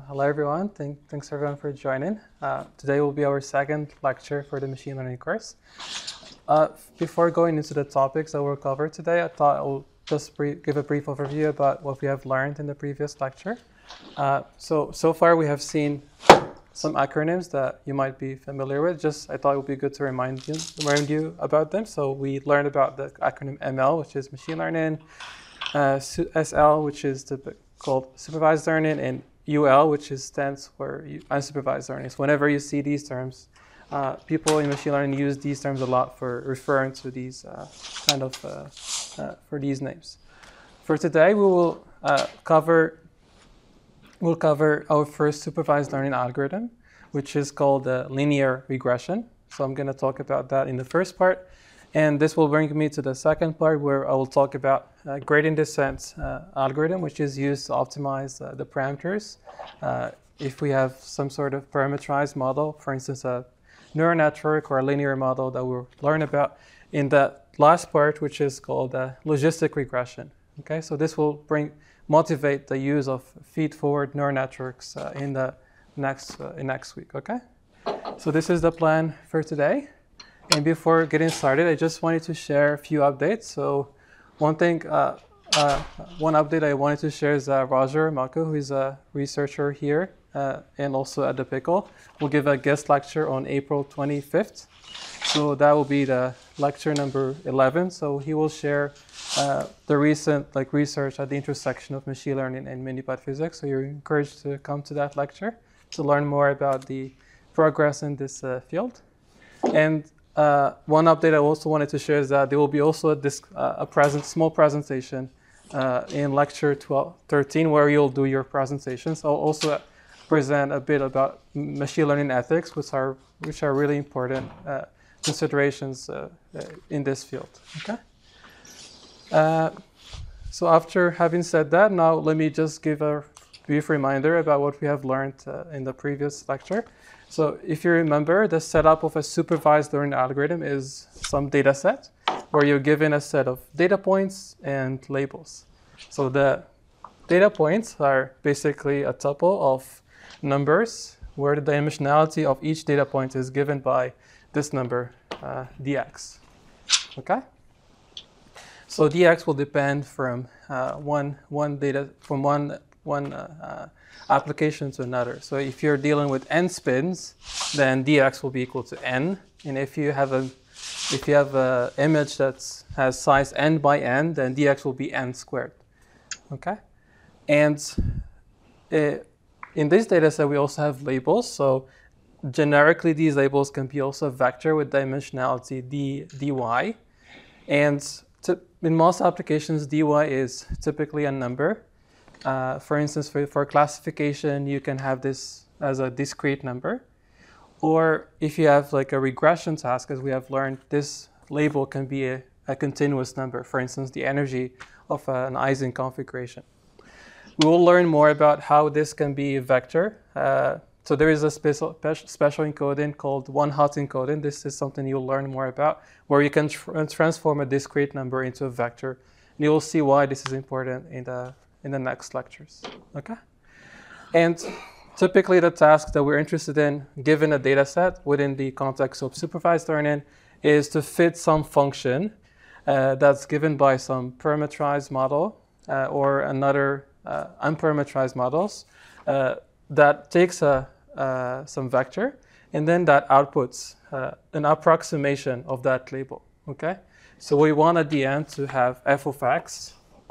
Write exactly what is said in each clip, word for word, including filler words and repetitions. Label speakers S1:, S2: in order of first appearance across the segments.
S1: hello everyone. Thank, thanks everyone for joining. Uh, today will be our second lecture for the machine learning course. Uh, before going into the topics that we'll cover today, I thought I'll just brief, give a brief overview about what we have learned in the previous lecture. Uh, so, so far we have seen some acronyms that you might be familiar with. Just, I thought it would be good to remind you, remind you about them. So we learned about the acronym M L, which is machine learning, uh, S L, which is the called supervised learning, and U L, which is stands for unsupervised learning. So whenever you see these terms, uh, people in machine learning use these terms a lot for referring to these uh, kind of uh, uh, for these names. For today, we will uh, cover we'll cover our first supervised learning algorithm, which is called uh, linear regression. So I'm going to talk about that in the first part. And this will bring me to the second part, where I will talk about uh, gradient descent uh, algorithm, which is used to optimize uh, the parameters. Uh, if we have some sort of parameterized model, for instance, a neural network or a linear model that we'll learn about in that last part, which is called uh, logistic regression. Okay, so this will bring motivate the use of feed-forward neural networks uh, in the next uh, in next week. Okay, so this is the plan for today. And before getting started, I just wanted to share a few updates. So one thing, uh, uh, one update I wanted to share is uh, Roger Mako, who is a researcher here uh, and also at the Pickle, will give a guest lecture on April twenty-fifth. So that will be the lecture number eleven. So he will share uh, the recent like research at the intersection of machine learning and mini-pod physics. So you're encouraged to come to that lecture to learn more about the progress in this uh, field. And Uh, one update I also wanted to share is that there will be also a, disc, uh, a present, small presentation uh, in lecture twelve, thirteen, where you'll do your presentations. I'll also present a bit about machine learning ethics, which are which are really important uh, considerations uh, in this field. Okay. Uh, so after having said that, now let me just give a brief reminder about what we have learned uh, in the previous lecture. So if you remember, the setup of a supervised learning algorithm is some data set where you're given a set of data points and labels. So the data points are basically a tuple of numbers where the dimensionality of each data point is given by this number, uh, dx. Okay? So dx will depend from uh, one one data from one one uh, uh, application to another. So if you're dealing with n spins, then dx will be equal to n. And if you have a if you have an image that has size n by n, then dx will be n squared. Okay, and uh, in this data set we also have labels. So generically, these labels can be also a vector with dimensionality d dy, and to, in most applications, dy is typically a number. Uh, for instance, for, for classification, you can have this as a discrete number. Or if you have like a regression task, as we have learned, this label can be a, a continuous number. For instance, the energy of uh, an Ising configuration. We will learn more about how this can be a vector. Uh, so there is a special, special encoding called one-hot encoding. This is something you'll learn more about, where you can tr transform a discrete number into a vector. And you will see why this is important in the in the next lectures, okay? And typically the task that we're interested in, given a data set within the context of supervised learning, is to fit some function uh, that's given by some parameterized model uh, or another uh, unparameterized models uh, that takes a, uh, some vector, and then that outputs uh, an approximation of that label, okay? So we want at the end to have f of x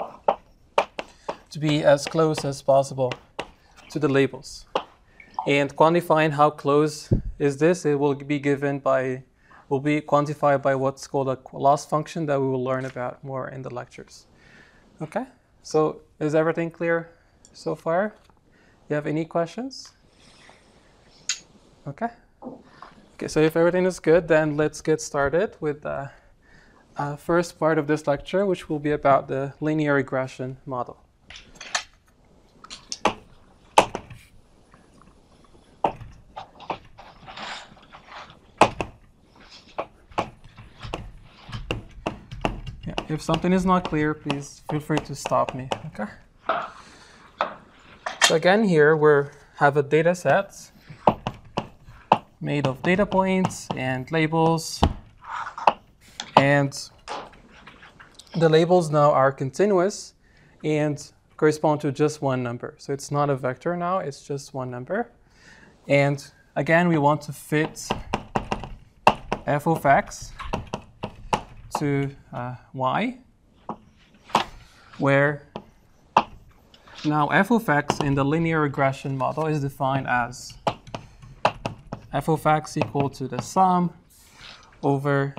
S1: to be as close as possible to the labels. And quantifying how close is this, it will be given by, will be quantified by what's called a loss function that we will learn about more in the lectures. Okay, so is everything clear so far? You have any questions? Okay. Okay, so if everything is good, then let's get started with the uh, first part of this lecture, which will be about the linear regression model. If something is not clear, please feel free to stop me, okay? So again, here we're have a data set made of data points and labels, and the labels now are continuous and correspond to just one number. So it's not a vector now, it's just one number. And again, we want to fit f of x to uh, y, where now f of x in the linear regression model is defined as f of x equal to the sum over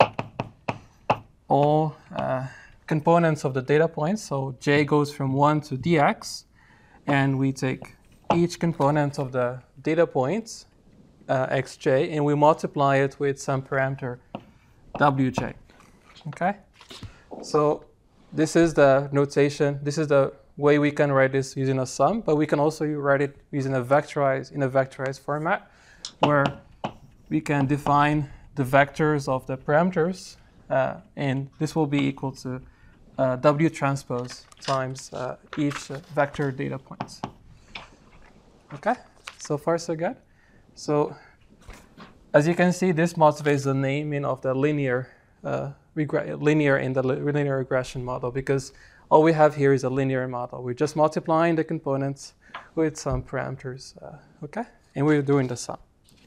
S1: all uh, components of the data points. So j goes from one to dx, and we take each component of the data points, uh, xj, and we multiply it with some parameter wj. Okay? So this is the notation. This is the way we can write this using a sum, but we can also write it using a vectorized, in a vectorized format, where we can define the vectors of the parameters, uh, and this will be equal to uh, W transpose times uh, each uh, vector data points. Okay, so far so good. So as you can see, this motivates the naming of the linear, uh, linear in the li linear regression model, because all we have here is a linear model. We're just multiplying the components with some parameters, uh, okay, and we're doing the sum.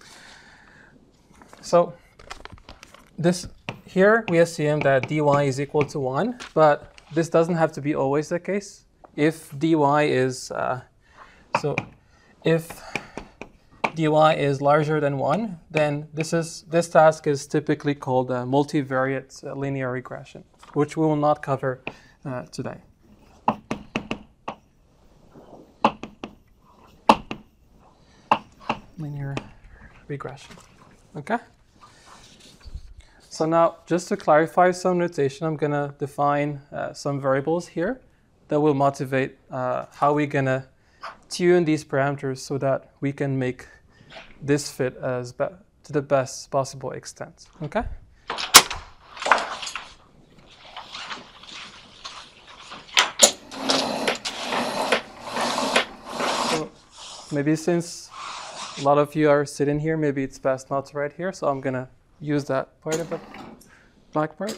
S1: So this here we assume that dy is equal to one, but this doesn't have to be always the case. If dy is uh, so if dy is larger than one, then this is this task is typically called a multivariate uh, linear regression, which we will not cover uh, today. Linear regression. Okay. So now, just to clarify some notation, I'm going to define uh, some variables here that will motivate uh, how we're going to tune these parameters so that we can make this fit as be to the best possible extent. Okay? So maybe since a lot of you are sitting here, maybe it's best not to write here, so I'm going to use that part of the blackboard.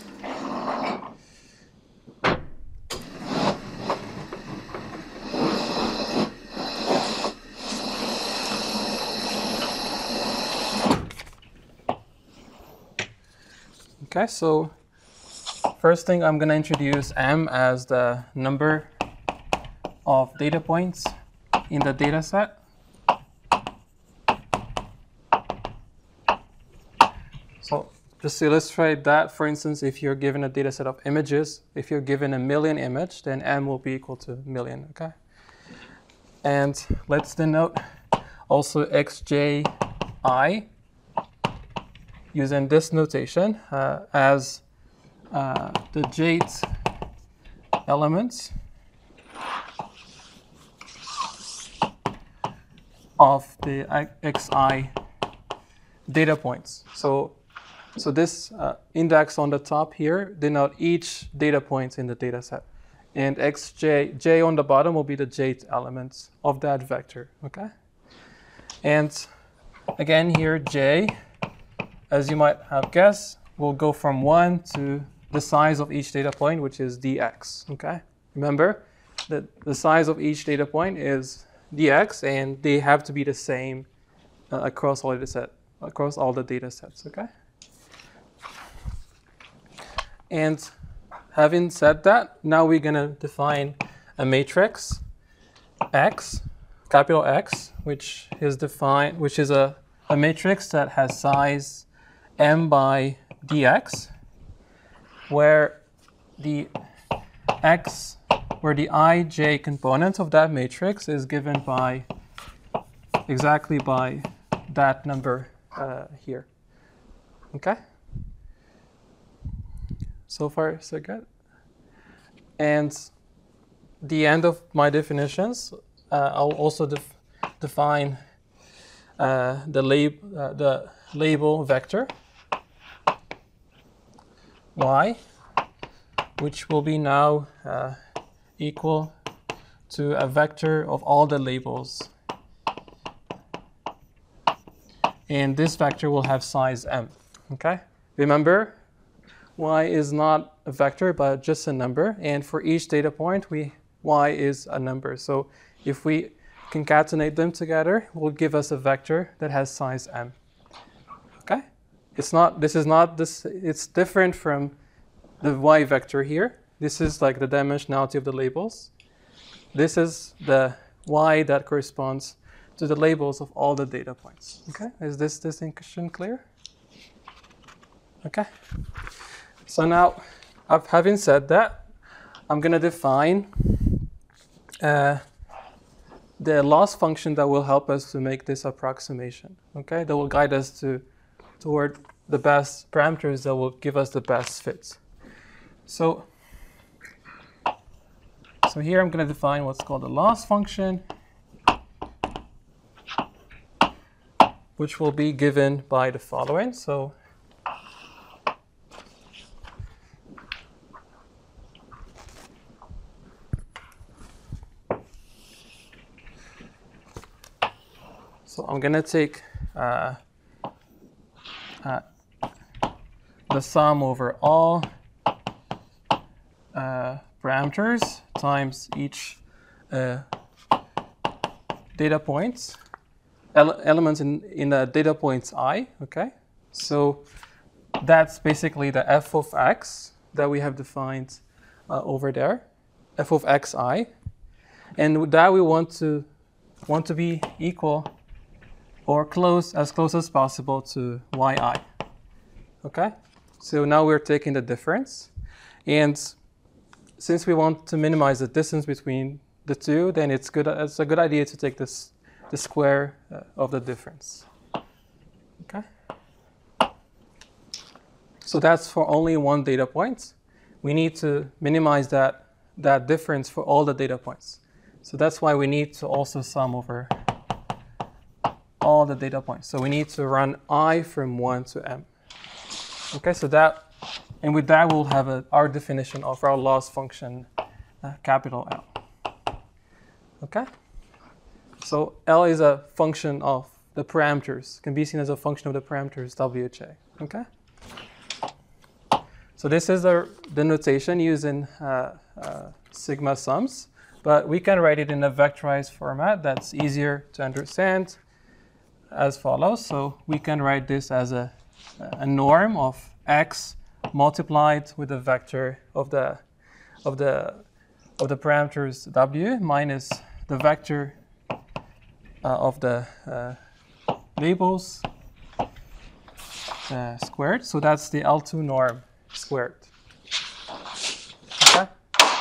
S1: Okay, so first thing, I'm going to introduce m as the number of data points in the data set. So just to illustrate that, for instance, if you're given a data set of images, if you're given a million image, then m will be equal to million, okay? And let's denote also xji using this notation uh, as uh, the jth elements of the xi data points. So, so this uh, index on the top here denote each data point in the data set. And xj, j on the bottom will be the jth elements of that vector, okay? And again here, j, as you might have guessed, will go from one to the size of each data point, which is dx, okay? Remember that the size of each data point is dx, and they have to be the same uh, across all data set, across all the data sets, okay? And having said that, now we're going to define a matrix X, capital X, which is defined, which is a, a matrix that has size m by dx, where the x, where the ij component of that matrix is given by exactly by that number uh, here. Okay. So far, so good. And the end of my definitions, uh, I'll also def define uh, the, lab uh, the label vector y, which will be now uh, equal to a vector of all the labels and this vector will have size m. Okay? Remember, y is not a vector, but just a number. And for each data point, we y is a number. So if we concatenate them together, it will give us a vector that has size m. Okay? It's not, this is not this, it's different from the y vector here. This is like the dimensionality of the labels. This is the y that corresponds to the labels of all the data points. Okay? Is this distinction clear? Okay. So now, having said that, I'm going to define uh, the loss function that will help us to make this approximation. Okay, that will guide us to toward the best parameters that will give us the best fits. So, so here I'm going to define what's called a loss function, which will be given by the following. So. So I'm going to take uh, uh, the sum over all uh, parameters times each uh, data points, ele elements in, in the data points I, okay? So that's basically the f of x that we have defined uh, over there, f of xi. And with that we want to, want to be equal or close, as close as possible to yi. Okay? So now we're taking the difference. And since we want to minimize the distance between the two, then it's good. It's a good idea to take this, the square uh, of the difference. Okay? So that's for only one data point. We need to minimize that, that difference for all the data points. So that's why we need to also sum over all the data points. So we need to run I from one to m. Okay, so that, and with that we'll have a, our definition of our loss function, uh, capital L. Okay, so L is a function of the parameters, can be seen as a function of the parameters W J. Okay, so this is the, the notation using uh, uh, sigma sums, but we can write it in a vectorized format that's easier to understand, as follows. So we can write this as a, a norm of x multiplied with the vector of the of the of the parameters w minus the vector uh, of the uh, labels uh, squared. So that's the L two norm squared. Okay.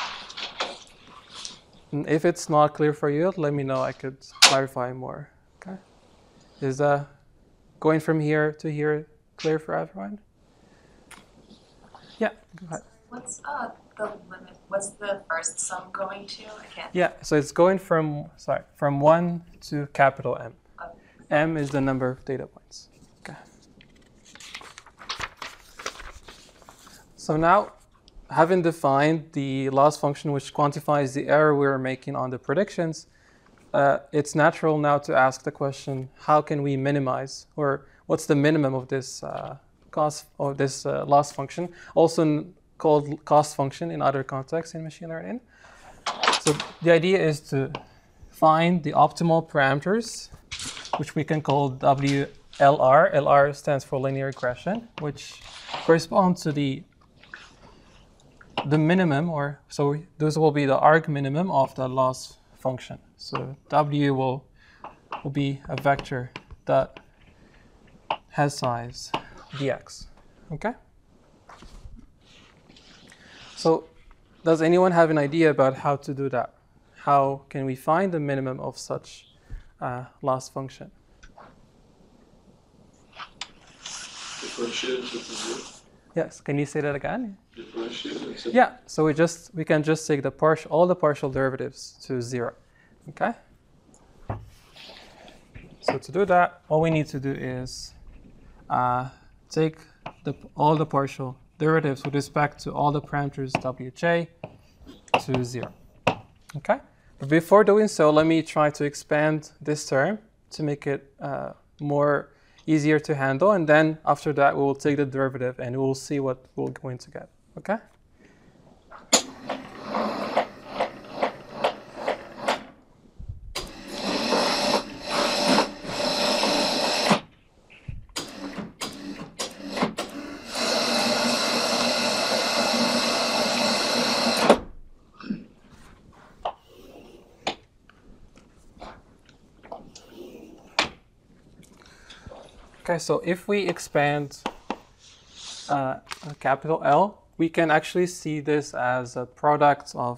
S1: And if it's not clear for you, let me know. I could clarify more. Okay. Is uh, going from here to here clear for everyone? Yeah, go ahead.
S2: What's uh, the limit? What's the first sum going to? I can't.
S1: Yeah, so it's going from, sorry, from one to capital M.
S2: Oh.
S1: M is the number of data points. Okay. So now, having defined the loss function which quantifies the error we're making on the predictions, Uh, it's natural now to ask the question, how can we minimize, or what's the minimum of this uh, cost or this uh, loss function, also called cost function in other contexts in machine learning. So the idea is to find the optimal parameters, which we can call W L R. L R stands for linear regression, which corresponds to the the minimum, or so those will be the arg minimum of the loss function. So W will, will be a vector that has size dx. Okay? So does anyone have an idea about how to do that? How can we find the minimum of such uh, loss function?
S3: Differentiate with zero.
S1: Yes, can you say that again?
S3: Differentiate.
S1: Yeah, so we just we can just take the partial all the partial derivatives to zero. Okay? So to do that, all we need to do is uh, take the, all the partial derivatives with respect to all the parameters wj to zero. Okay? But before doing so, let me try to expand this term to make it uh, more easier to handle. And then after that, we will take the derivative and we'll see what we're going to get. Okay? Okay, so if we expand uh, a capital L, we can actually see this as a product of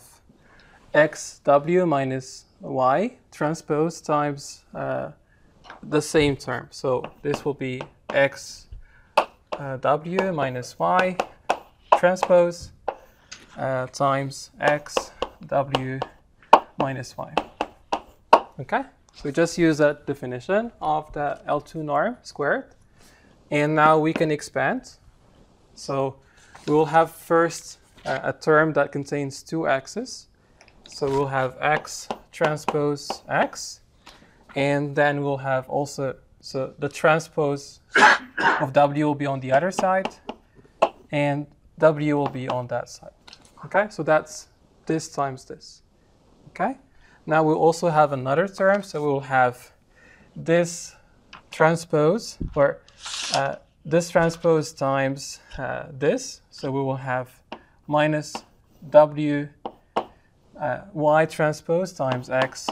S1: xw minus y transpose times uh, the same term. So this will be x uh, w minus y transpose uh, times x w minus y. Okay? So we just use that definition of the L two norm squared. And now we can expand. So we will have first uh, a term that contains two x's. So we'll have x transpose x. And then we'll have also, so the transpose of w will be on the other side. And w will be on that side. Okay, so that's this times this. Okay? Now we'll also have another term, so we'll have this transpose, or uh, this transpose times uh, this, so we will have minus w uh, y transpose times x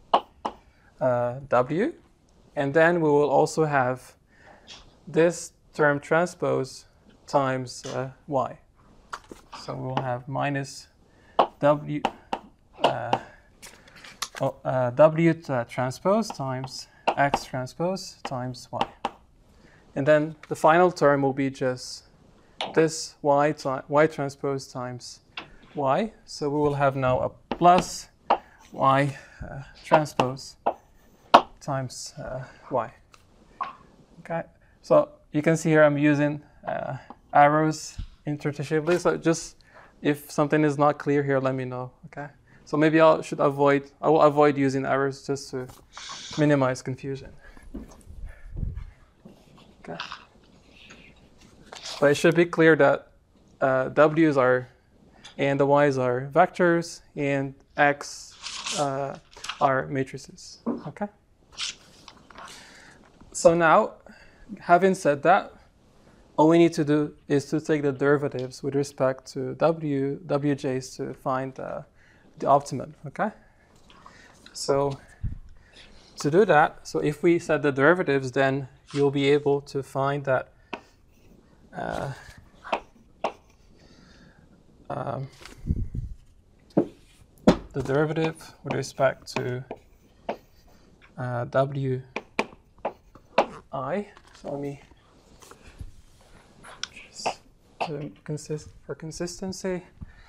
S1: uh, w, and then we will also have this term transpose times uh, y. So we'll have minus w uh, Oh, uh, w uh, transpose times x transpose times y. And then the final term will be just this y, y transpose times y. So we will have now a plus y uh, transpose times uh, y. Okay, so you can see here I'm using uh, arrows interchangeably. So just if something is not clear here, let me know. Okay. So maybe I should avoid, I will avoid using arrows just to minimize confusion. Okay. But it should be clear that uh, W's are, and the Y's are vectors, and X uh, are matrices. Okay. So now, having said that, all we need to do is to take the derivatives with respect to W, Wj's to find uh, the optimum, okay? So to do that, so if we set the derivatives, then you'll be able to find that uh, um, the derivative with respect to uh, W I. So let me just to consist for consistency.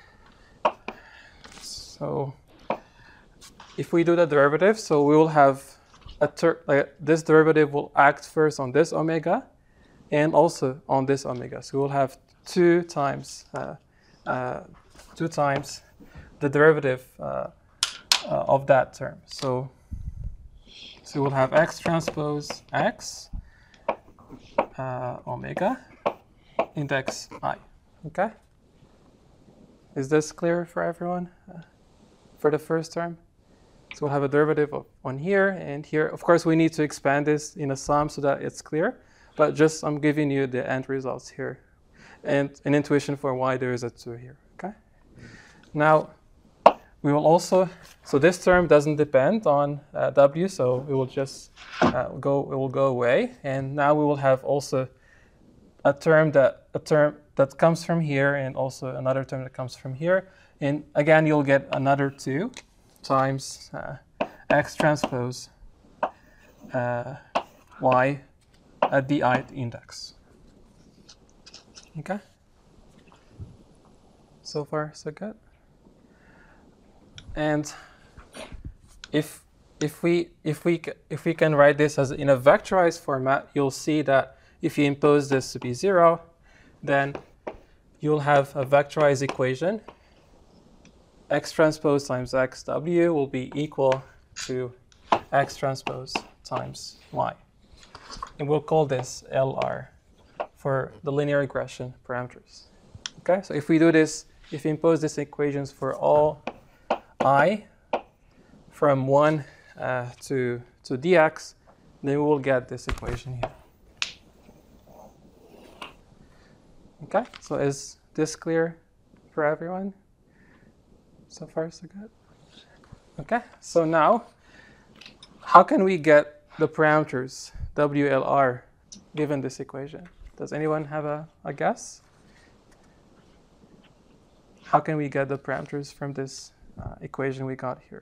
S1: So if we do the derivative, so we will have a ter like this derivative will act first on this omega and also on this omega. So we'll have two times uh, uh, two times the derivative uh, uh, of that term. So so we'll have x transpose x uh, omega index I. Okay. Is this clear for everyone? Uh, for the first term. So we'll have a derivative of one here and here. Of course, we need to expand this in a sum so that it's clear, but just I'm giving you the end results here and an intuition for why there is a two here, okay? Now, we will also, so this term doesn't depend on uh, W, so it will just uh, go, it will go away. And now we will have also a term that, a term that comes from here and also another term that comes from here. And again, you'll get another two times uh, x transpose uh, y at the ith index. Okay? So far, so good. And if if we if we if we can write this as in a vectorized format, you'll see that if you impose this to be zero, then you'll have a vectorized equation. X transpose times xw will be equal to x transpose times y. and we'll call this L R for the linear regression parameters. Okay, so if we do this, if we impose these equations for all I from one uh, to, to dx, then we will get this equation here. Okay, so is this clear for everyone? So far, so good. Okay, so now, how can we get the parameters W L R given this equation? Does anyone have a, a guess? How can we get the parameters from this uh, equation we got here?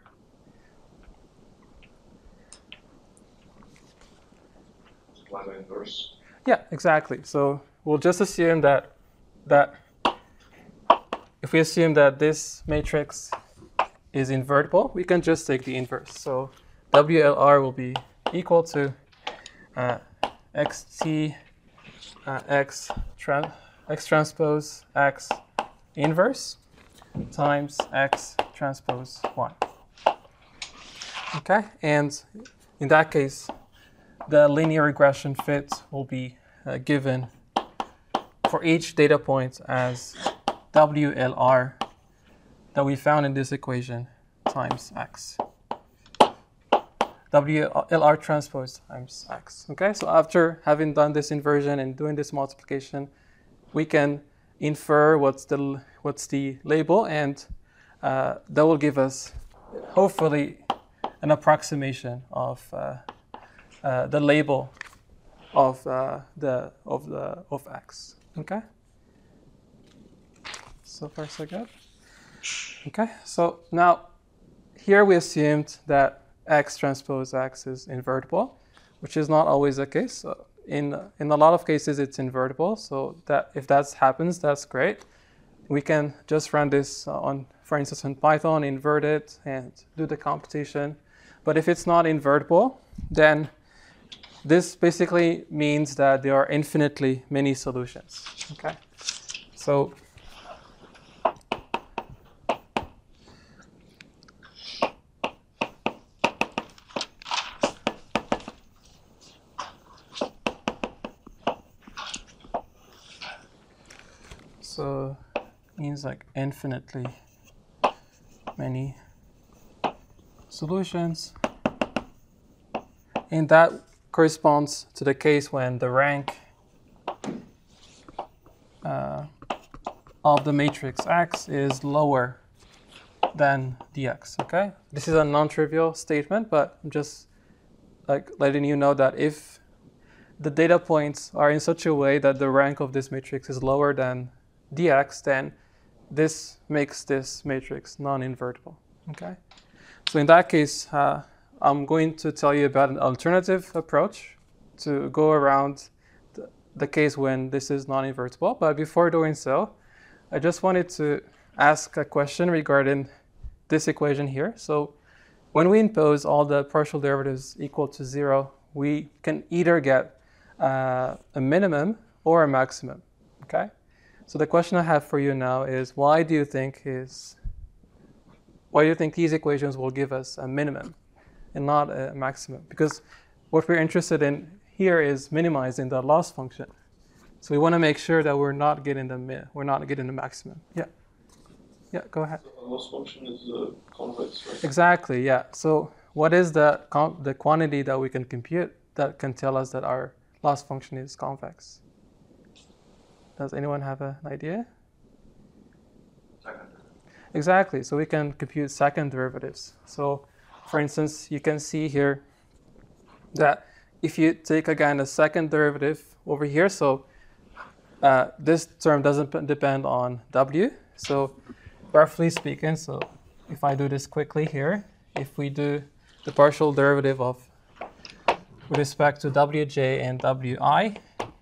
S3: Apply the inverse.
S1: Yeah, exactly. So we'll just assume that that if we assume that this matrix is invertible, we can just take the inverse. So W L R will be equal to uh, xt uh, x, tra x transpose x inverse times x transpose y. Okay, and in that case, the linear regression fit will be uh, given for each data point as W L R that we found in this equation times x. W L R transpose times x. Okay, so after having done this inversion and doing this multiplication, we can infer what's the what's the label, and uh, that will give us hopefully an approximation of uh, uh, the label of uh, the of the of x. Okay. So far, so good. Okay. So now here we assumed that x transpose x is invertible, which is not always the case. So in in a lot of cases, it's invertible. So that if that happens, that's great. We can just run this on, for instance, in Python, invert it, and do the computation. But if it's not invertible, then this basically means that there are infinitely many solutions. Okay, so so means like infinitely many solutions, and that corresponds to the case when the rank uh, of the matrix X is lower than dx. Okay, this is a non-trivial statement, but I'm just like letting you know that if the data points are in such a way that the rank of this matrix is lower than dx, then this makes this matrix non-invertible. Okay, so in that case, uh, I'm going to tell you about an alternative approach to go around the, the case when this is non-invertible. But before doing so, I just wanted to ask a question regarding this equation here. So when we impose all the partial derivatives equal to zero, we can either get uh, a minimum or a maximum. Okay. So the question I have for you now is, why do you think is why do you think these equations will give us a minimum and not a maximum? Because what we're interested in here is minimizing the loss function. So we want to make sure that we're not getting the min, we're not getting the maximum. Yeah. Yeah, go ahead.
S3: The loss function is uh, convex, right?
S1: Exactly, yeah. So what is the the quantity that we can compute that can tell us that our loss function is convex? Does anyone have a, an idea?
S3: Second.
S1: Exactly. So we can compute second derivatives. So, for instance, you can see here that if you take again a second derivative over here, so uh, this term doesn't p- depend on w. So, roughly speaking, so if I do this quickly here, if we do the partial derivative of with respect to wj and wi,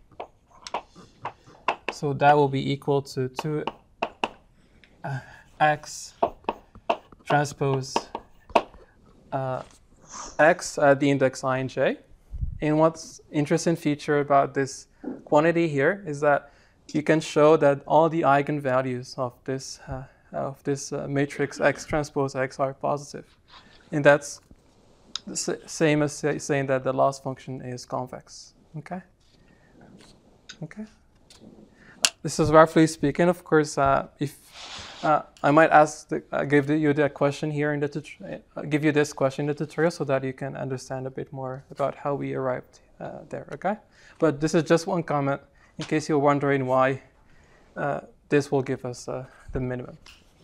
S1: so that will be equal to two uh, x transpose uh, x at the index I and j. And what's interesting feature about this quantity here is that you can show that all the eigenvalues of this uh, of this uh, matrix X transpose X are positive, and that's s same as say, saying that the loss function is convex. Okay. Okay. This is roughly speaking. Of course, uh, if uh, I might ask, the, uh, give the, you the question here in the uh, give you this question in the tutorial so that you can understand a bit more about how we arrived uh, there. Okay. But this is just one comment in case you're wondering why uh, this will give us uh, the minimum.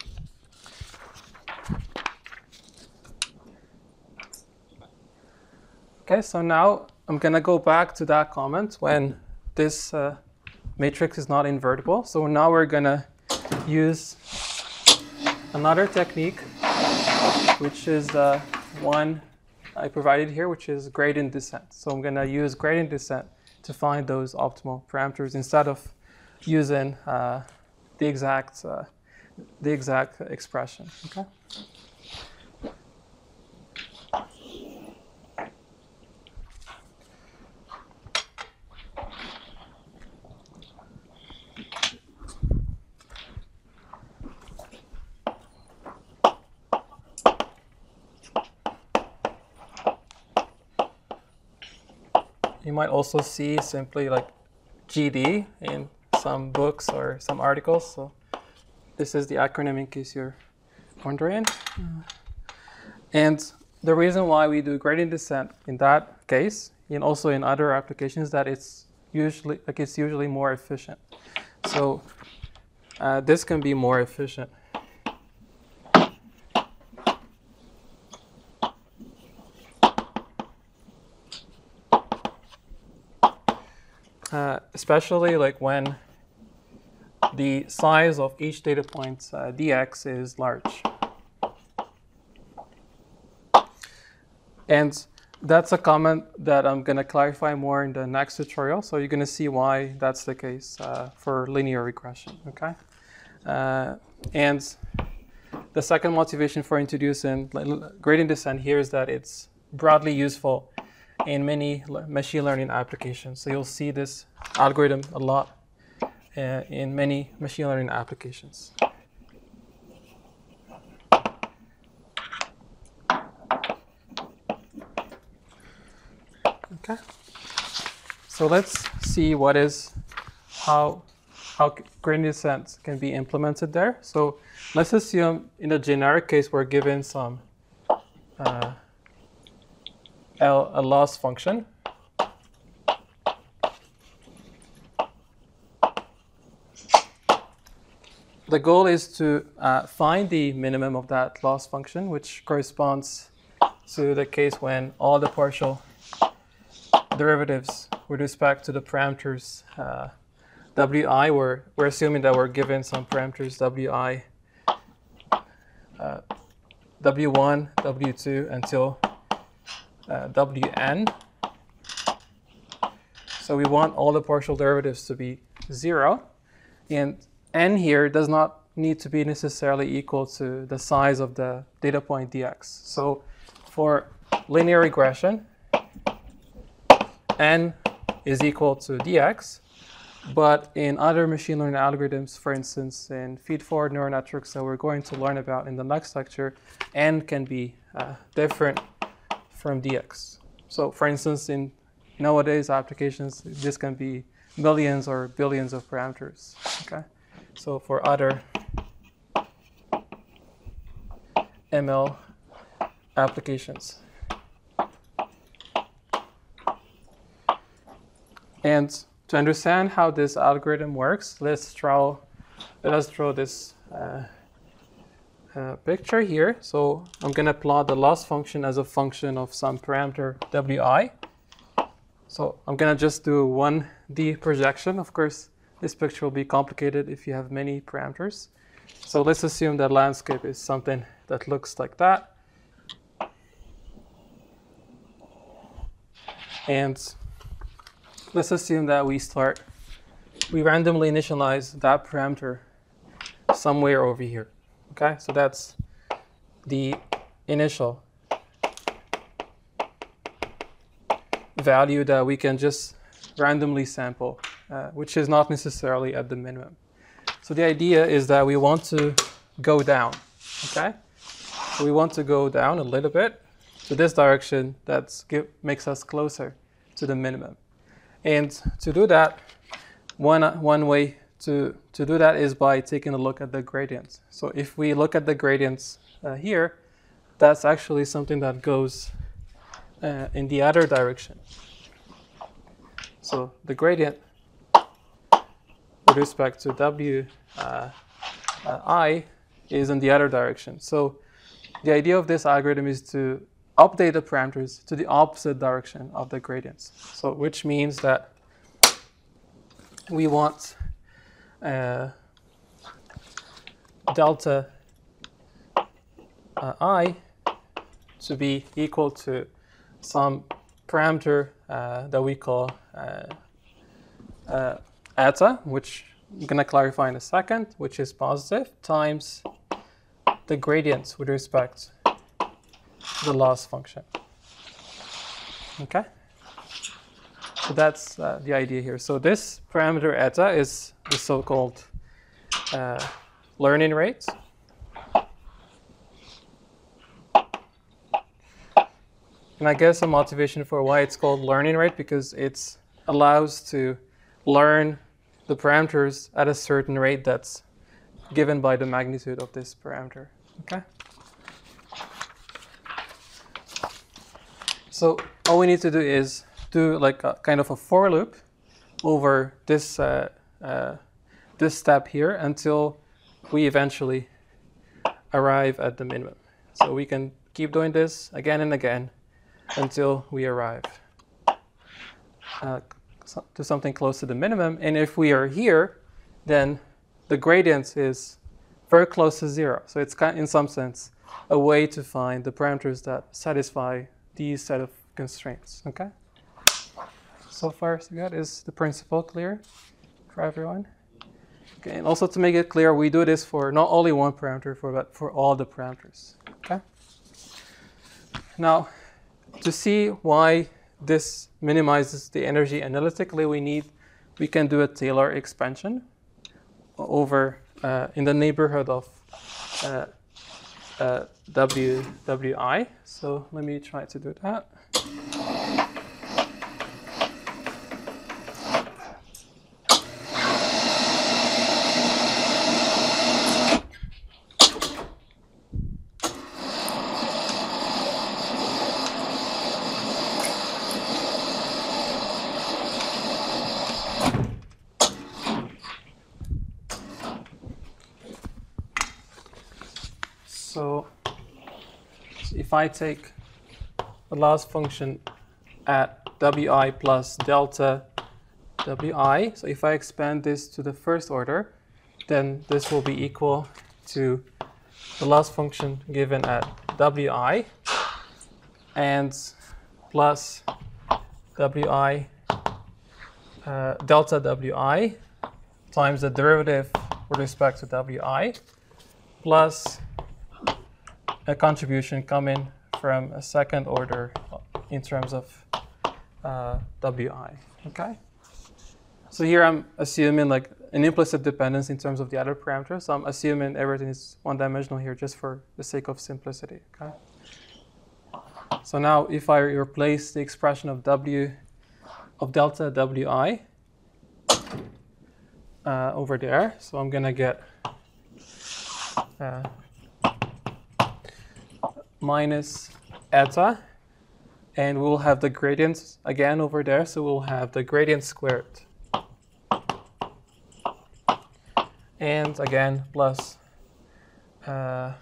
S1: Okay, so now I'm going to go back to that comment when this uh, matrix is not invertible. So now we're going to use another technique, which is uh, one I provided here, which is gradient descent. So I'm going to use gradient descent to find those optimal parameters instead of using uh, the exact uh, the exact expression. Okay. You might also see simply like G D in some books or some articles. So this is the acronym in case you're wondering. And the reason why we do gradient descent in that case, and also in other applications, that it's usually like it's usually more efficient. So uh, this can be more efficient. Uh, especially like when the size of each data point uh, dx is large. And that's a comment that I'm going to clarify more in the next tutorial. So you're going to see why that's the case uh, for linear regression. Okay. Uh, and the second motivation for introducing gradient descent here is that it's broadly useful in many machine learning applications. So you'll see this algorithm a lot uh, in many machine learning applications. Okay. So let's see what is how how gradient descent can be implemented there. So let's assume in a generic case we're given some uh, L, a loss function. The goal is to uh, find the minimum of that loss function, which corresponds to the case when all the partial derivatives with respect to the parameters uh, wi, we're, we're assuming that we're given some parameters wi, uh, w one, w two until Uh, Wn. So we want all the partial derivatives to be zero. And n here does not need to be necessarily equal to the size of the data point dx. So for linear regression, n is equal to dx. But in other machine learning algorithms, for instance, in feed-forward neural networks that we're going to learn about in the next lecture, n can be uh, different from dx. So for instance, in nowadays applications, this can be millions or billions of parameters. Okay. So for other M L applications. And to understand how this algorithm works, let's draw let us draw this uh, Uh, picture here. So I'm going to plot the loss function as a function of some parameter wi. So I'm going to just do one D projection. Of course, this picture will be complicated if you have many parameters. So let's assume that landscape is something that looks like that. And let's assume that we start, we randomly initialize that parameter somewhere over here. Okay, so that's the initial value that we can just randomly sample, uh, which is not necessarily at the minimum. So the idea is that we want to go down, okay? So we want to go down a little bit to this direction, that makes us closer to the minimum. And to do that, one, one way to, to do that is by taking a look at the gradients. So if we look at the gradients uh, here, that's actually something that goes uh, in the other direction. So the gradient with respect to W uh, uh, I is in the other direction. So the idea of this algorithm is to update the parameters to the opposite direction of the gradients. So which means that we want uh, delta uh, I to be equal to some parameter uh, that we call uh, uh, eta, which I'm going to clarify in a second, which is positive, times the gradients with respect to the loss function. Okay? So that's uh, the idea here. So this parameter eta is the so-called uh, learning rate. And I guess a motivation for why it's called learning rate, because it allows to learn the parameters at a certain rate that's given by the magnitude of this parameter. Okay? So all we need to do is do like a kind of a for loop over this uh, uh, this step here until we eventually arrive at the minimum. So we can keep doing this again and again until we arrive uh, to something close to the minimum. And if we are here, then the gradient is very close to zero. So it's kind of, in some sense, a way to find the parameters that satisfy these set of constraints. Okay? So far, so good. Is the principle clear for everyone? Okay, and also to make it clear, we do this for not only one parameter, for but for all the parameters. Okay? Now, to see why this minimizes the energy analytically, we need we can do a Taylor expansion over uh, in the neighborhood of uh, uh, W Wi. So let me try to do that. So if I take the loss function at Wi plus delta Wi, so if I expand this to the first order, then this will be equal to the loss function given at Wi and plus Wi uh, delta Wi times the derivative with respect to Wi plus a contribution coming from a second order in terms of uh, Wi. Okay. So here I'm assuming like an implicit dependence in terms of the other parameters. So I'm assuming everything is one-dimensional here just for the sake of simplicity. Okay. So now if I replace the expression of W of delta Wi uh, over there, so I'm gonna get uh, minus eta, and we'll have the gradients again over there, so we'll have the gradient squared. And again, plus uh,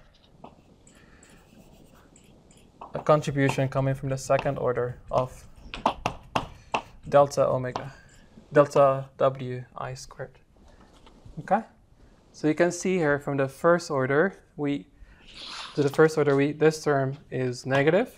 S1: a contribution coming from the second order of delta omega, delta Wi squared. Okay? So you can see here from the first order, we to the first order, we, this term is negative.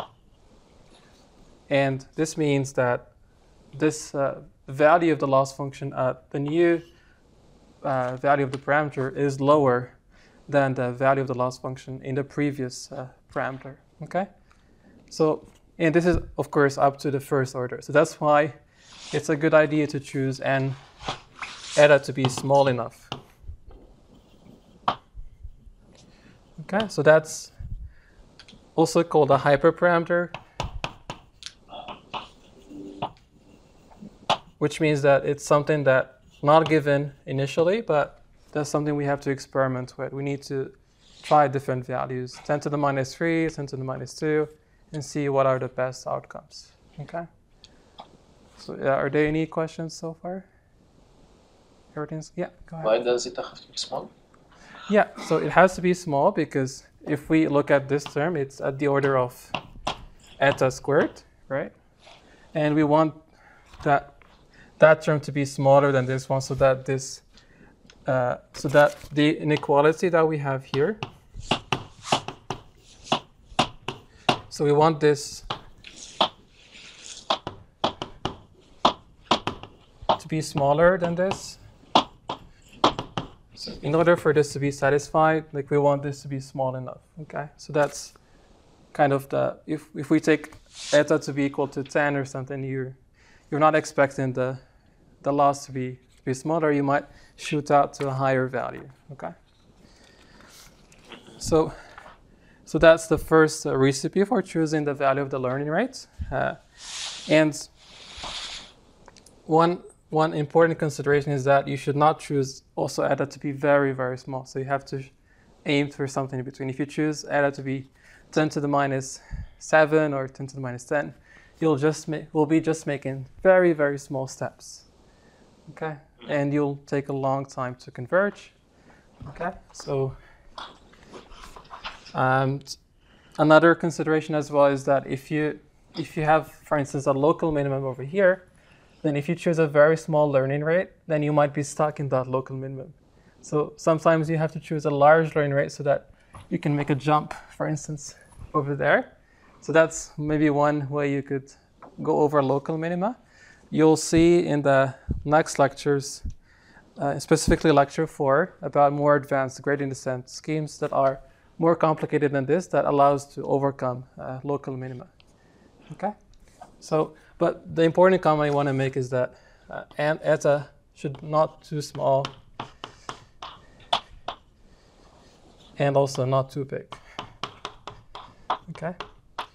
S1: And this means that this uh, value of the loss function, uh, the new uh, value of the parameter is lower than the value of the loss function in the previous uh, parameter. Okay? So, and this is, of course, up to the first order. So that's why it's a good idea to choose n eta to be small enough. Okay, so that's also called a hyperparameter, which means that it's something that not given initially, but that's something we have to experiment with. We need to try different values, ten to the minus three, ten to the minus two, and see what are the best outcomes. Okay. So yeah, are there any questions so far? Everything's, yeah, go ahead.
S4: Why does it have to be small?
S1: Yeah, so it has to be small because if we look at this term, it's at the order of eta squared, right? And we want that that term to be smaller than this one, so that this, uh, so that the inequality that we have here. So we want this to be smaller than this. So in order for this to be satisfied, like we want this to be small enough. Okay, so that's kind of the, if if we take eta to be equal to ten or something, you're you're not expecting the the loss to be to be smaller. You might shoot out to a higher value. Okay. So so that's the first uh, recipe for choosing the value of the learning rate, uh, and one. One important consideration is that you should not choose also eta to be very, very small. So you have to aim for something in between. If you choose eta to be ten to the minus seven or ten to the minus ten, you'll just make, will be just making very, very small steps. Okay, and you'll take a long time to converge. Okay, so um, another consideration as well is that if you if you have, for instance, a local minimum over here, then if you choose a very small learning rate, then you might be stuck in that local minimum. So sometimes you have to choose a large learning rate so that you can make a jump, for instance, over there. So that's maybe one way you could go over local minima. You'll see in the next lectures, uh, specifically lecture four, about more advanced gradient descent schemes that are more complicated than this, that allows to overcome uh, local minima. Okay? So, but the important comment I want to make is that uh, and eta should not too small and also not too big. Okay.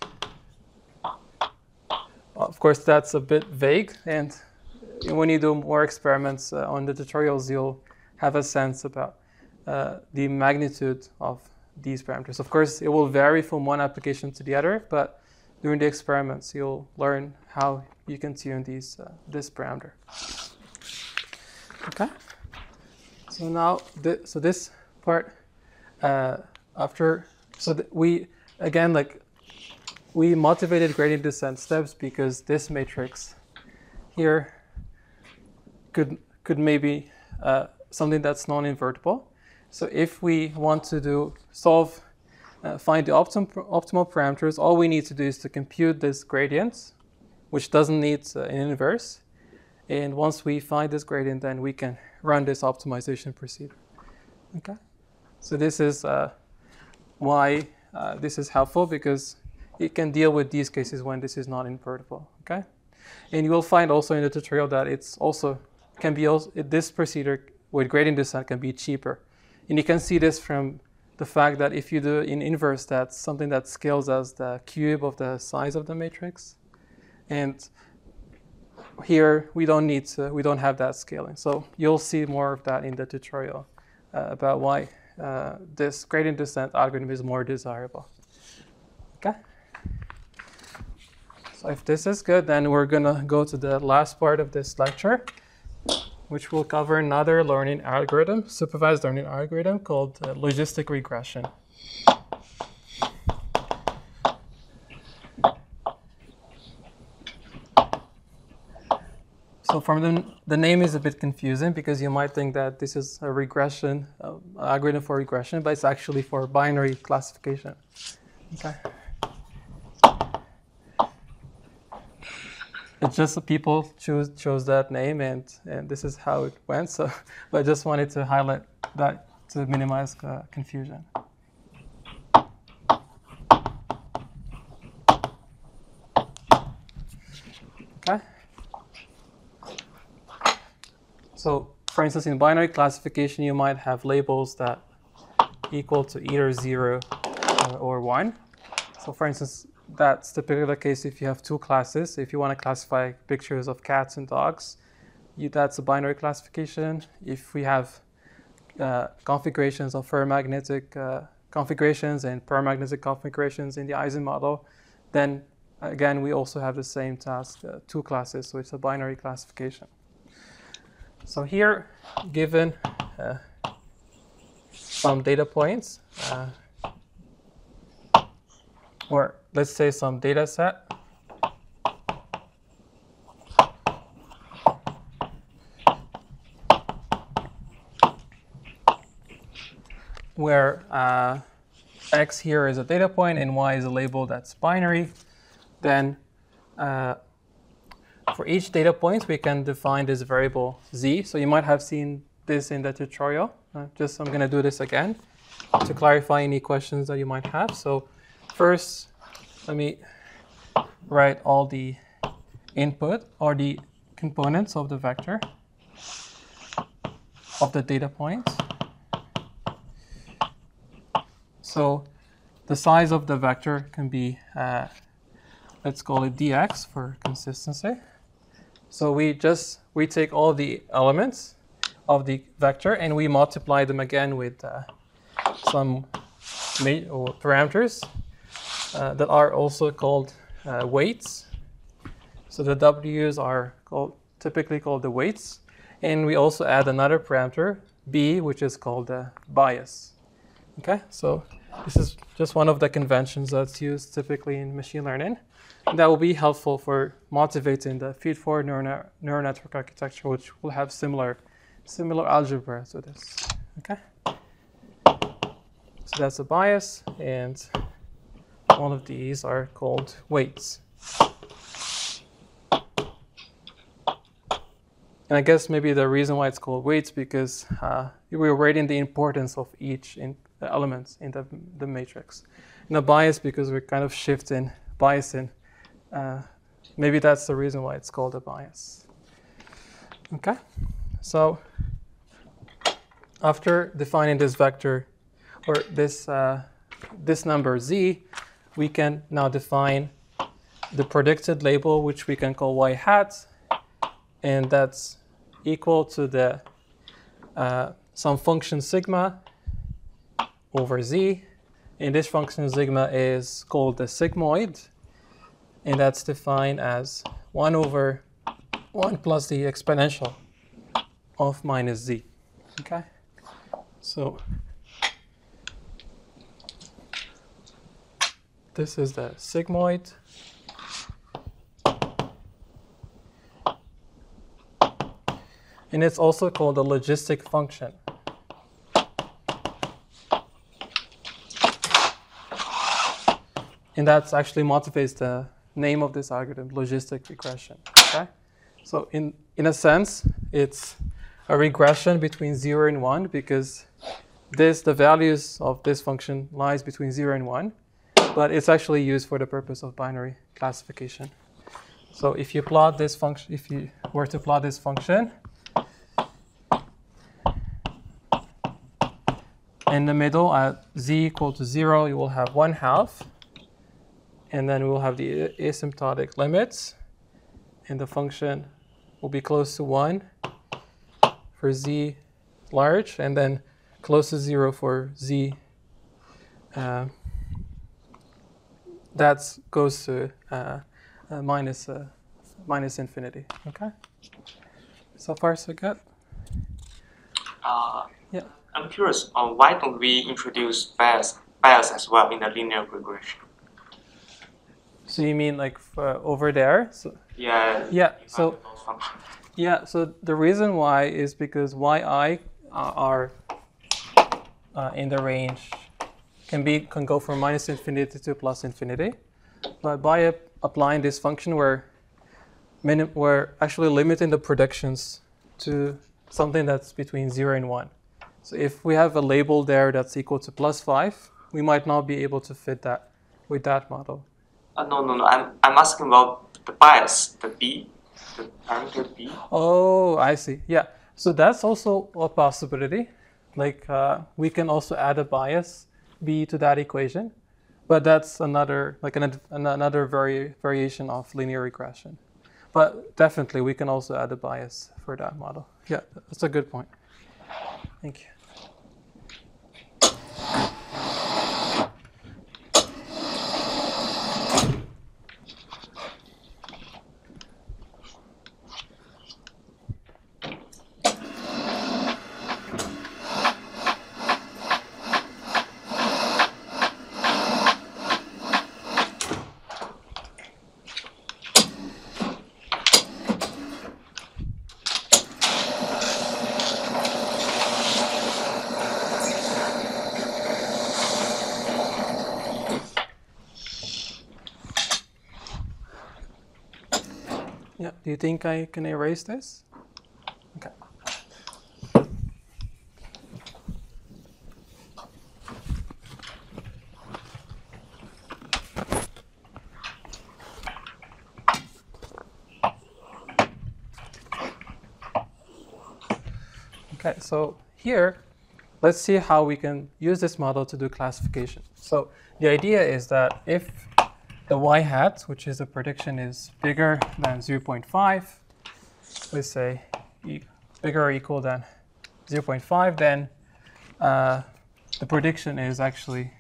S1: Of course, that's a bit vague, and when you do more experiments uh, on the tutorials, you'll have a sense about uh, the magnitude of these parameters. Of course, it will vary from one application to the other, but during the experiments, you'll learn how you can tune these uh, this parameter. Okay. So now, th so this part, uh, after, so th we again like we motivated gradient descent steps because this matrix here could could maybe uh, something that's non-invertible. So if we want to do solve. Uh, find the optim optimal parameters, all we need to do is to compute this gradient, which doesn't need uh, an inverse. And once we find this gradient, then we can run this optimization procedure. Okay. So this is uh, why uh, this is helpful, because it can deal with these cases when this is not invertible. Okay. And you will find also in the tutorial that it's also can be also this procedure with gradient descent can be cheaper, and you can see this from the fact that if you do in inverse, that's something that scales as the cube of the size of the matrix. And here we don't need to, we don't have that scaling. So you'll see more of that in the tutorial uh, about why uh, this gradient descent algorithm is more desirable. Okay. So if this is good, then we're gonna go to the last part of this lecture, which will cover another learning algorithm, supervised learning algorithm called uh, logistic regression. So from the, the name is a bit confusing because you might think that this is a regression, uh, algorithm for regression, but it's actually for binary classification. Okay. It's just that people choose chose that name, and and this is how it went. So, but I just wanted to highlight that to minimize uh, confusion. Okay. So, for instance, in binary classification, you might have labels that equal to either zero or, or one. So So for instance, that's typically the case if you have two classes. If you want to classify pictures of cats and dogs, you, that's a binary classification. If we have uh, configurations of ferromagnetic uh, configurations and paramagnetic configurations in the Eisen model, then again, we also have the same task, uh, two classes, so it's a binary classification. So here, given uh, some data points, uh, or let's say some data set, where uh, x here is a data point and y is a label that's binary, then uh, for each data point, we can define this variable z. So you might have seen this in the tutorial. Uh, just I'm going to do this again to clarify any questions that you might have. So first, let me write all the input or the components of the vector of the data point. So the size of the vector can be, uh, let's call it dx for consistency. So we just, we take all the elements of the vector and we multiply them again with uh, some or parameters uh, that are also called uh, weights. So the w's are called, typically called the weights. And we also add another parameter, b, which is called the bias. Okay, so this is just one of the conventions that's used typically in machine learning. And that will be helpful for motivating the feed-forward neural, neural network architecture, which will have similar, similar algebra to this. Okay. So that's a bias, and all of these are called weights. And I guess maybe the reason why it's called weights because uh, we're rating the importance of each in the elements in the, the matrix. And a bias because we're kind of shifting, biasing. Uh, maybe that's the reason why it's called a bias. Okay, so after defining this vector or this uh, this number z, we can now define the predicted label, which we can call y hat, and that's equal to the uh, some function sigma over z, and this function sigma is called the sigmoid. And that's defined as one over one plus the exponential of minus z. Okay? So this is the sigmoid. And it's also called a logistic function. And that actually motivates the name of this algorithm, logistic regression. Okay? So in, in a sense, it's a regression between zero and one because this, the values of this function lies between zero and one, but it's actually used for the purpose of binary classification. So if you plot this function, if you were to plot this function, in the middle at z equal to zero, you will have one half. And then we'll have the asymptotic limits. And the function will be close to one for z large, and then close to zero for z. Uh, that goes to uh, uh, minus, uh, minus infinity. Okay? So far, so good?
S4: Uh,
S1: yeah.
S4: I'm curious, uh, why don't we introduce bias, bias as well in the linear regression?
S1: So you mean like uh, over there? So
S4: yeah.
S1: Yeah. So yeah. So the reason why is because yi uh, are uh, in the range can be can go from minus infinity to plus infinity, but by applying this function, we're minim we're actually limiting the predictions to something that's between zero and one. So if we have a label there that's equal to plus five, we might not be able to fit that with that model.
S4: Uh, no, no, no. I'm, I'm asking about the bias, the b, the parameter b.
S1: Oh, I see. Yeah. So that's also a possibility. Like uh, we can also add a bias b to that equation. but that's another like an, an, another vari variation of linear regression. But definitely, we can also add a bias for that model. Yeah, that's a good point. Thank you. Yeah, do you think I can erase this? Okay. Okay, so here, let's see how we can use this model to do classification. So the idea is that if the y hat, which is a prediction, is bigger than zero point five, let's say e bigger or equal than zero point five, then uh, the prediction is actually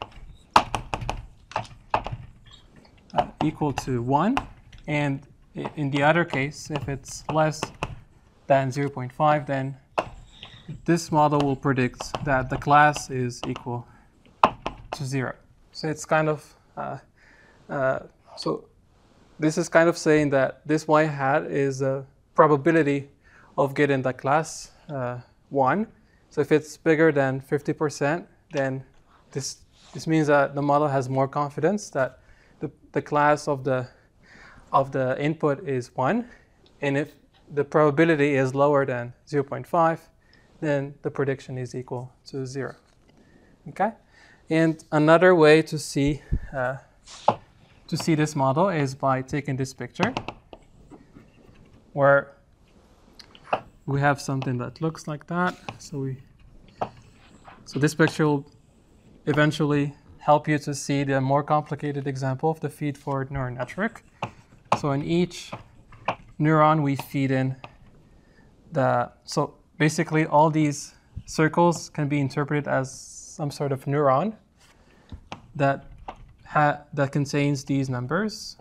S1: uh, equal to one. And in the other case, if it's less than zero point five, then this model will predict that the class is equal to zero. So it's kind of uh, Uh, so this is kind of saying that this y hat is a probability of getting the class uh, one. So if it's bigger than fifty percent, then this this means that the model has more confidence that the, the class of the of the input is one. And if the probability is lower than zero point five, then the prediction is equal to zero. Okay? And another way to see uh, to see this model is by taking this picture where we have something that looks like that. So we, so this picture will eventually help you to see the more complicated example of the feed-forward neural network. So in each neuron, we feed in the, so basically all these circles can be interpreted as some sort of neuron that Ha that contains these numbers.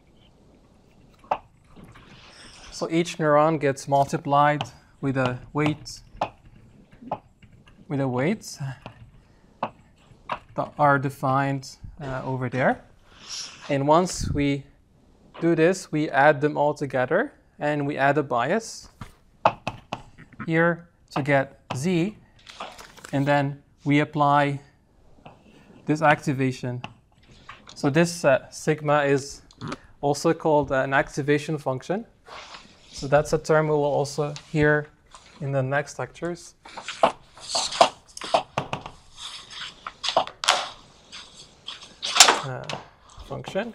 S1: So each neuron gets multiplied with a weight, with a weights that are defined uh, over there. And once we do this, we add them all together, and we add a bias here to get z, and then we apply this activation. So this uh, sigma is also called uh, an activation function. So that's a term we will also hear in the next lectures. Uh, function.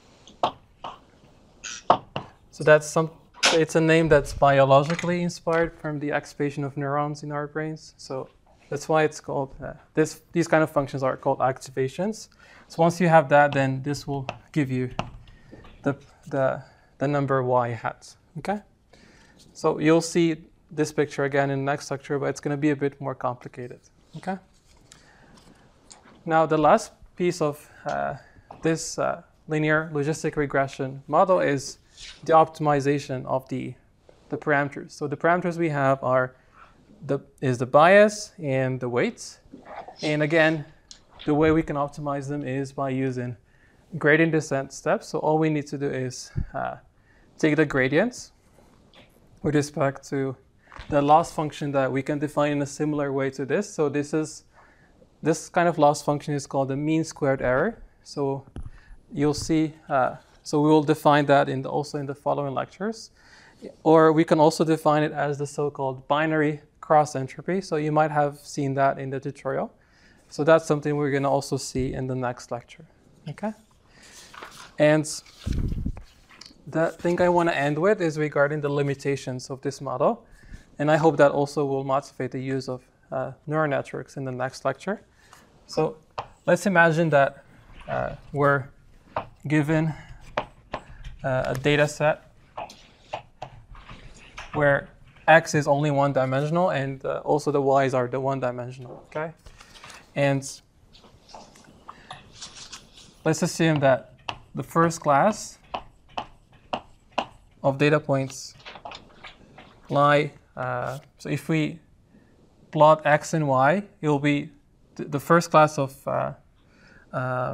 S1: So that's some. It's a name that's biologically inspired from the activation of neurons in our brains. So that's why it's called. Uh, this. These kind of functions are called activations. So once you have that, then this will give you the, the, the number y hat, okay? So you'll see this picture again in the next lecture, but it's going to be a bit more complicated, okay? Now the last piece of uh, this uh, linear logistic regression model is the optimization of the, the parameters. So the parameters we have are the, is the bias and the weights. And again, the way we can optimize them is by using gradient descent steps. So all we need to do is uh, take the gradients with respect to the loss function that we can define in a similar way to this. So this is this kind of loss function is called the mean squared error. So you'll see. Uh, so we will define that in the, also in the following lectures, or we can also define it as the so-called binary cross entropy. So you might have seen that in the tutorial. So that's something we're going to also see in the next lecture, okay? And the thing I want to end with is regarding the limitations of this model. And I hope that also will motivate the use of uh, neural networks in the next lecture. So let's imagine that uh, we're given uh, a data set where x is only one-dimensional, and uh, also the y's are the one-dimensional, okay? And let's assume that the first class of data points lie, uh, so if we plot x and y, it will be th the first class of, uh, uh,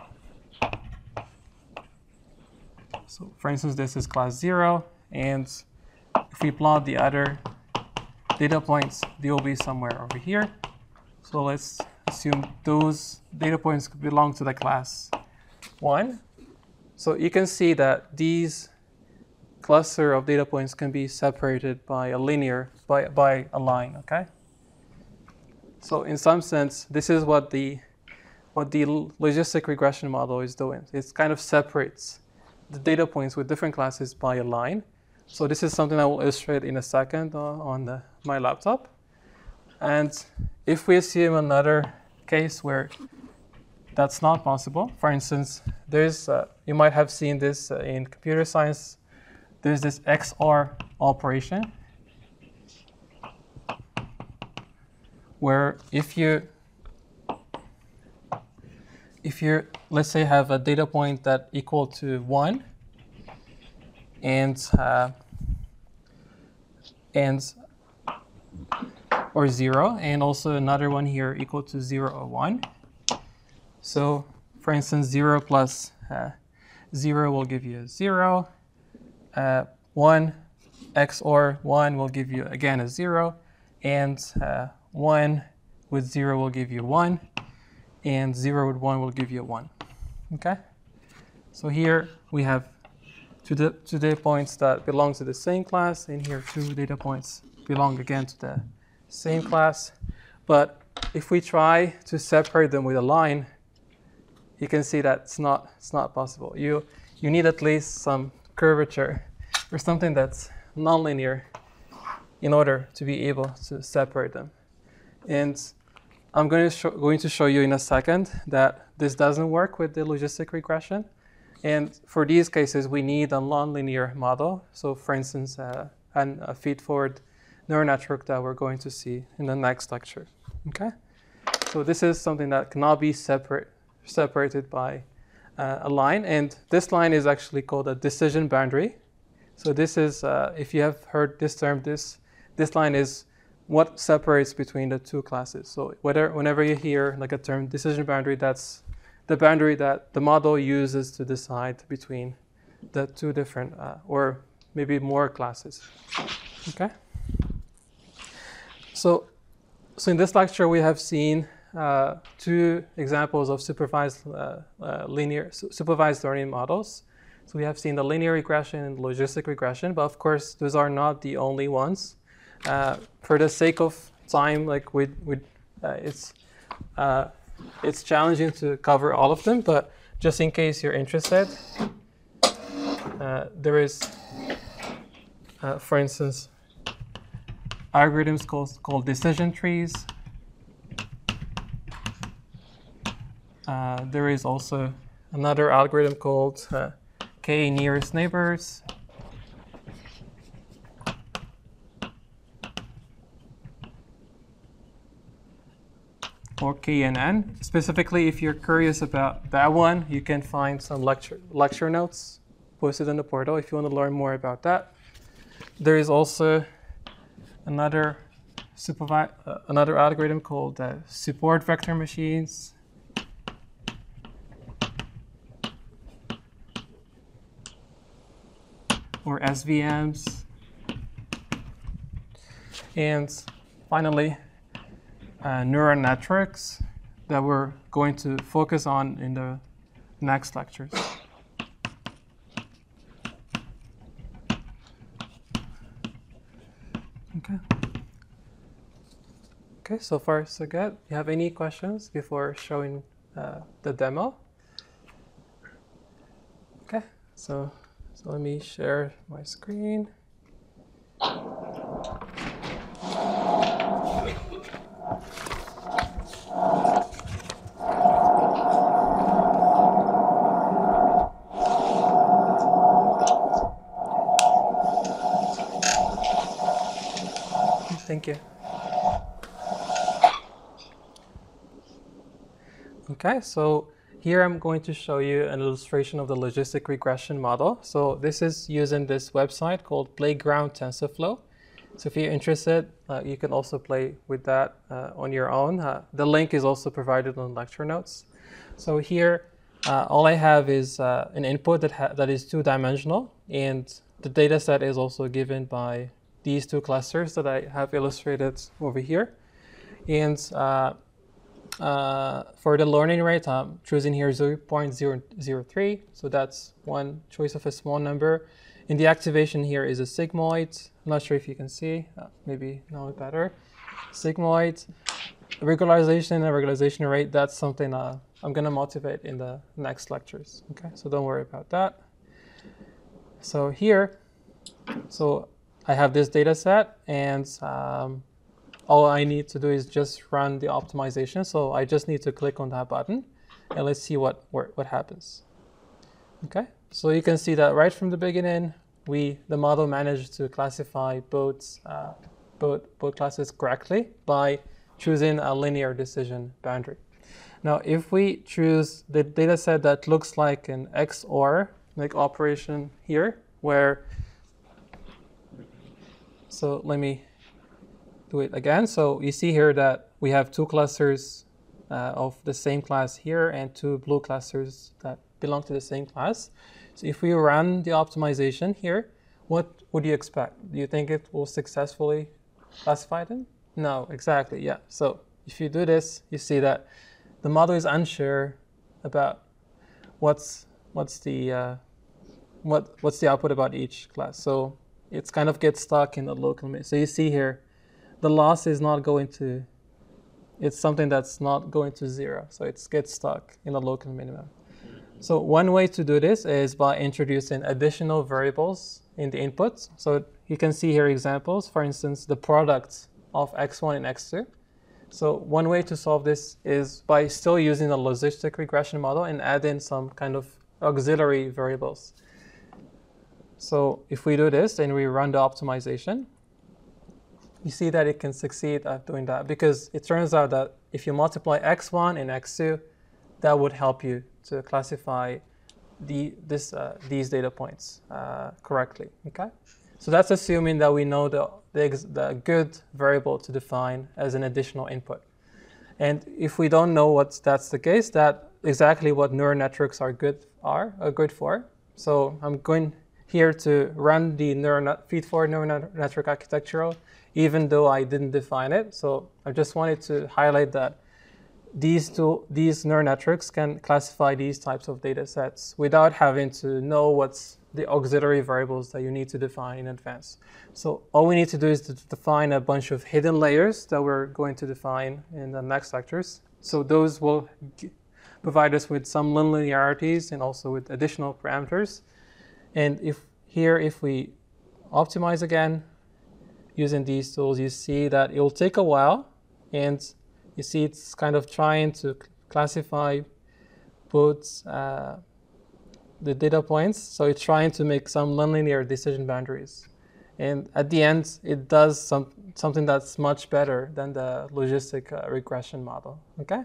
S1: so for instance, this is class zero, and if we plot the other data points, they will be somewhere over here. So let's assume those data points belong to the class one. So you can see that these cluster of data points can be separated by a linear, by, by a line, okay? So in some sense, this is what the, what the logistic regression model is doing. It kind of separates the data points with different classes by a line. So this is something I will illustrate in a second uh, on the, my laptop. And if we assume another case where that's not possible, for instance, there's, uh, you might have seen this uh, in computer science, there's this X O R operation, where if you, if you, let's say, have a data point that equal to one, and uh, and or zero, and also another one here equal to zero or one. So, for instance, zero plus uh, zero will give you a zero. Uh, one X O R one will give you again a zero, and uh, one with zero will give you one, and zero with one will give you one. Okay. So here we have two, two data points that belong to the same class, and here two data points belong again to the same class. But if we try to separate them with a line, you can see that it's not, it's not possible. You, you need at least some curvature or something that's nonlinear in order to be able to separate them. And I'm going to, show, going to show you in a second that this doesn't work with the logistic regression. And for these cases, we need a nonlinear model. So for instance, uh, an, a feed-forward neural network that we're going to see in the next lecture. Okay? So this is something that cannot be separate, separated by uh, a line. And this line is actually called a decision boundary. So this is, uh, if you have heard this term, this, this line is what separates between the two classes. So whether, whenever you hear like a term decision boundary, that's the boundary that the model uses to decide between the two different, uh, or maybe more classes. Okay? So, so in this lecture, we have seen uh, two examples of supervised uh, uh, linear su supervised learning models. So we have seen the linear regression and logistic regression, but of course, those are not the only ones. Uh, for the sake of time, like we, we, uh, it's, uh, it's challenging to cover all of them, but just in case you're interested, uh, there is, uh, for instance, algorithms called, called decision trees. Uh, there is also another algorithm called uh, K nearest neighbors. Or K N N. Specifically, if you're curious about that one, you can find some lecture, lecture notes posted in the portal if you want to learn more about that. There is also another, supervi uh, another algorithm called uh, support vector machines. Or S V Ms. And finally, Uh, neural networks that we're going to focus on in the next lectures. Okay. Okay, so far so good. You have any questions before showing uh, the demo? Okay, so, so let me share my screen. Thank you. Okay, so here I'm going to show you an illustration of the logistic regression model. So this is using this website called Playground TensorFlow. So if you're interested, uh, you can also play with that uh, on your own. Uh, the link is also provided on lecture notes. So here, uh, all I have is uh, an input that, ha that is two-dimensional, and the data set is also given by these two clusters that I have illustrated over here. And uh, uh, for the learning rate, I'm choosing here zero point zero zero three, so that's one choice of a small number. And the activation here is a sigmoid. I'm not sure if you can see, uh, maybe now better. Sigmoid, regularization and regularization rate, that's something uh, I'm gonna motivate in the next lectures, okay? So don't worry about that. So here, so I have this data set, and um, all I need to do is just run the optimization. So I just need to click on that button, and let's see what, what happens. Okay, so you can see that right from the beginning, we the model managed to classify both, uh, both, both classes correctly by choosing a linear decision boundary. Now, if we choose the data set that looks like an X O R like operation here, where, so let me do it again. So you see here that we have two clusters uh, of the same class here and two blue clusters that belong to the same class. So if we run the optimization here, what would you expect? Do you think it will successfully classify them? No, exactly, yeah. So if you do this, you see that the model is unsure about what's what's the uh, what what's the output about each class. So it's kind of gets stuck in the local minimum. So you see here, the loss is not going to, it's something that's not going to zero. So it gets stuck in the local minimum. So one way to do this is by introducing additional variables in the inputs. So you can see here examples, for instance, the product of x one and x two. So one way to solve this is by still using the logistic regression model and add in some kind of auxiliary variables. So if we do this and we run the optimization, you see that it can succeed at doing that, because it turns out that if you multiply x one and x two, that would help you to classify the, this, uh, these data points uh, correctly, okay? So that's assuming that we know the, the, the good variable to define as an additional input. And if we don't know what that's the case, that's exactly what neural networks are good, are, are good for. So I'm going here to run the neural feed-forward neural network architecture, even though I didn't define it. So I just wanted to highlight that these two, these neural networks can classify these types of data sets without having to know what's the auxiliary variables that you need to define in advance. So all we need to do is to define a bunch of hidden layers that we're going to define in the next lectures. So those will provide us with some linearities and also with additional parameters. And if here, if we optimize again using these tools, you see that it will take a while, and you see it's kind of trying to classify both uh, the data points. So it's trying to make some nonlinear decision boundaries. And at the end, it does some, something that's much better than the logistic uh, regression model, okay?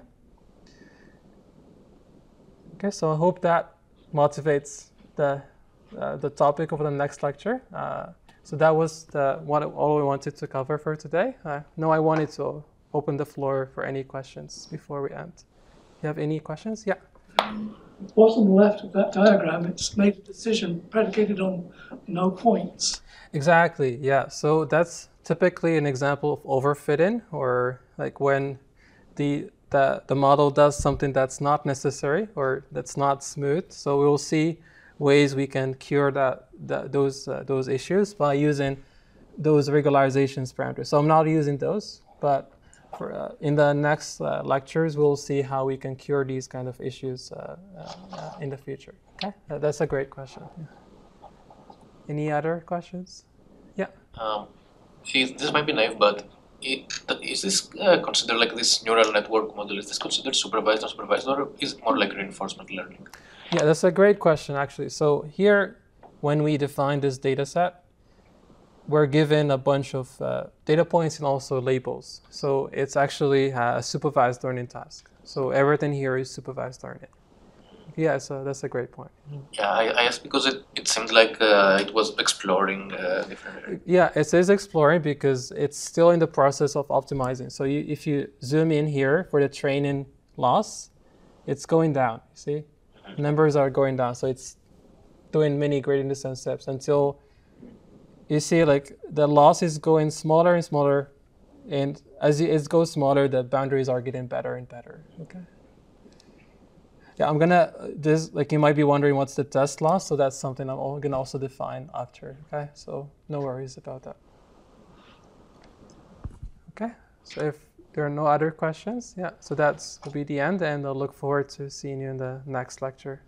S1: Okay, so I hope that motivates the, uh, the topic of the next lecture. Uh, so that was the, what, all we wanted to cover for today. Uh, now I wanted to open the floor for any questions before we end. You have any questions? Yeah.
S5: Bottom left of that diagram, it's made a decision predicated on no points.
S1: Exactly, yeah. So that's typically an example of overfitting, or like when the, the, the model does something that's not necessary or that's not smooth. So we will see ways we can cure that, that those, uh, those issues by using those regularizations parameters. So I'm not using those, but For, uh, in the next uh, lectures, we'll see how we can cure these kind of issues uh, uh, in the future. Okay, uh, that's a great question. Yeah. Any other questions? Yeah.
S6: Um, see, this might be naive, but it, is this uh, considered like this neural network model? Is this considered supervised or supervised, or is it more like reinforcement learning?
S1: Yeah, that's a great question, actually. So here, when we define this data set, we're given a bunch of uh, data points and also labels. So it's actually a supervised learning task. So everything here is supervised learning. Yeah, so that's a great point.
S6: Yeah, I, I asked because it, it seemed like uh, it was exploring uh, different areas.
S1: Yeah, it is exploring because it's still in the process of optimizing. So you, if you zoom in here for the training loss, it's going down, you see? Numbers are going down, so it's doing many gradient descent steps until you see like the loss is going smaller and smaller, and as it goes smaller, the boundaries are getting better and better, okay? Yeah, I'm gonna, this, like you might be wondering what's the test loss, so that's something I'm gonna also define after, okay? So no worries about that. Okay, so if there are no other questions, yeah, so that's will be the end, and I'll look forward to seeing you in the next lecture.